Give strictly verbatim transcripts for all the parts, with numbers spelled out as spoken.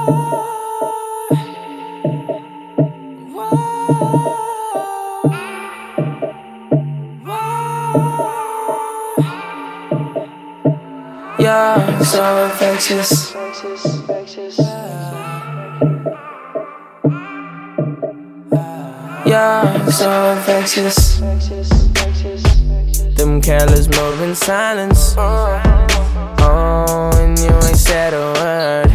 You're so infectious. You're so infectious. Them careless move in silence. Oh, and you ain't said a word.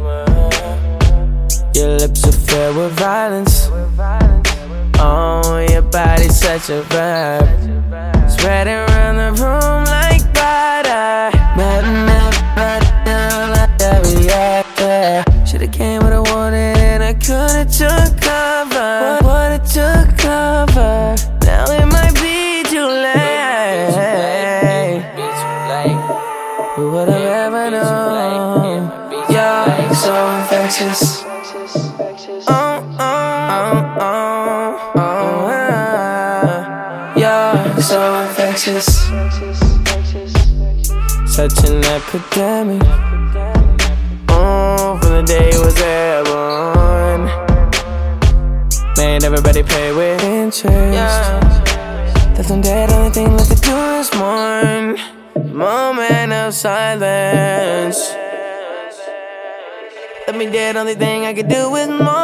Your lips are filled with violence. Oh, your body's such a verb. Spread it around the room like butter. Should've came with a warning and I could've took cover. Would've took cover. Now it might be too late. Who would've ever known? You're so infectious. Oh, oh, oh, oh, oh, you're so infectious. Such an epidemic. Oh, from the day it was airborne. Made everybody pay with interest. Left them dead, only thing left to do is mourn. Moment of silence. Left me dead, only thing I could do is mourn.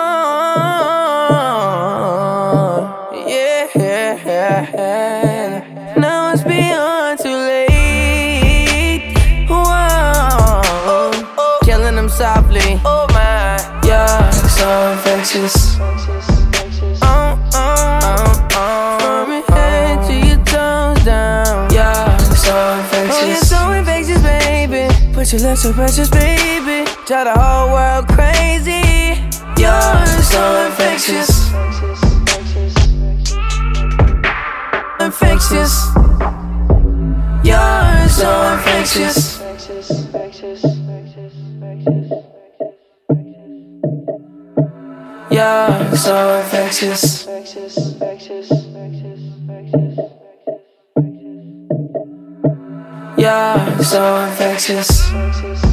Yeah, yeah, yeah. Now it's beyond too late. Whoa, killing them softly. Oh my, you're so infectious. Oh, oh, oh, oh. From your head to your toes down. You're so infectious. Oh, you're so infectious, baby. Put your lips so precious, baby. Drive the whole world crazy. You're so infectious. Infectious. You're so infectious. You're so infectious. You're so infectious.